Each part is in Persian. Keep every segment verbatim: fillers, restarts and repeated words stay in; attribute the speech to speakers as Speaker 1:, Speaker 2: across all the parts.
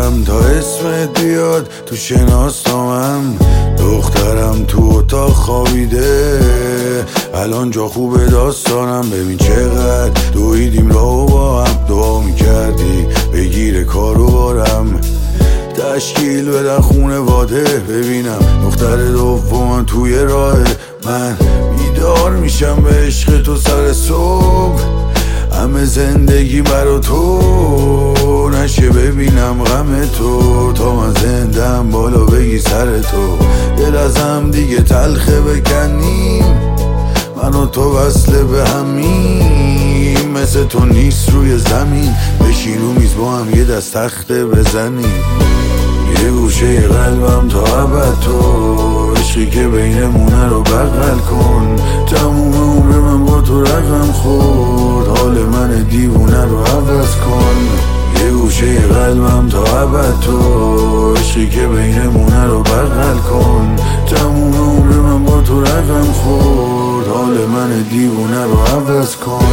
Speaker 1: دارم تا اسمت بیاد تو شناسنامم. دخترم تو اتاق خوابیده، الان جا خوبه داستانم. ببین چقدر دویدیم راهو با هم، دعا میکردی بگیره کارو بارم. تشکیل بدن خونواده، ببینم دختر دومم توی راه. من بیدار میشم به عشق تو سر صبح، همه زندگی برا تو نشه ببینم غم تو. تا من زندم بالا بگی سر تو، دل ازم دیگه تلخه بکنیم، من و تو وصله به همیم. مثل تو نیست روی زمین، بشین و میز با هم یه دست تخته بزنیم. یه گوشه قلبم تا ابد تو، عشقی که بینمونه رو بغل کن. تموم عمر من با تو رقم خورد، حال من دیوونه رو عوض کن. یه گوشه قلبم تا ابد تو، عشقی که بینمونه رو بغل کن. تموم عمر من با تو رقم خورد، حال من دیوونه رو عوض کن.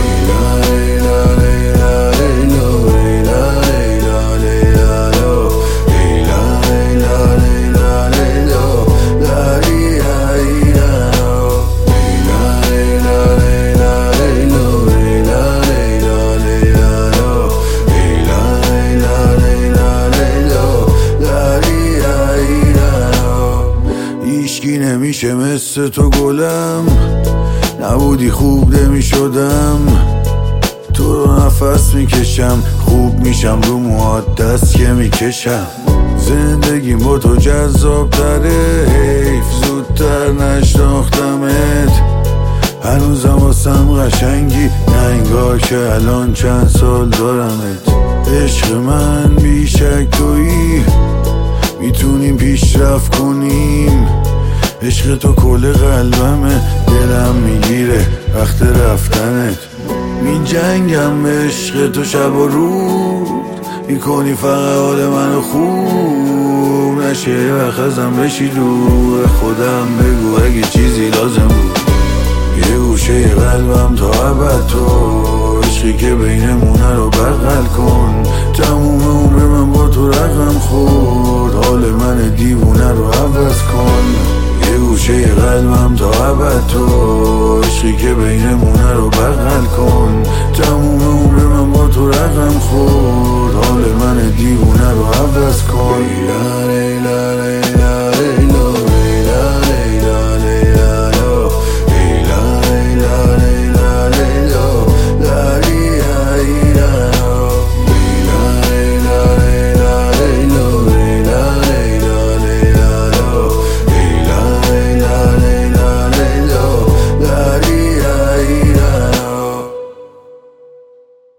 Speaker 1: هیچکی نمیشه مثل تو گلم، نبودی خوب نمیشدم. تو رو نفس میکشم، خوب میشم رو موهات دست که میکشم. زندگیم با تو جذاب تره، حیف زودتر نشناختمت. هنوزم واسم قشنگی، نه انگار که الان چند سال دارمت. عشق من بیشک تویی، میتونیم پیشرفت کنیم. عشق تو کل قلبمه، دلم میگیره وقت رفتنت. می جنگم به عشق تو شب و روز، میکنی فقط حال منو خوب. نشه یه وقت ازم بشی دور، خودم بگو اگه چیزی لازم بود. یه گوشه قلبم تا ابد تو، عشقی که بینمونه رو بغل کن. تموم عمر من با تو رقم خورد، حال من دیوونه رو عوض کن. یه گوشه قلبم تا ابد تو، عشقی که بینمونه رو بغل کن. تموم عمر من با تو رقم خورد، حال من دیوونه رو عوض کن.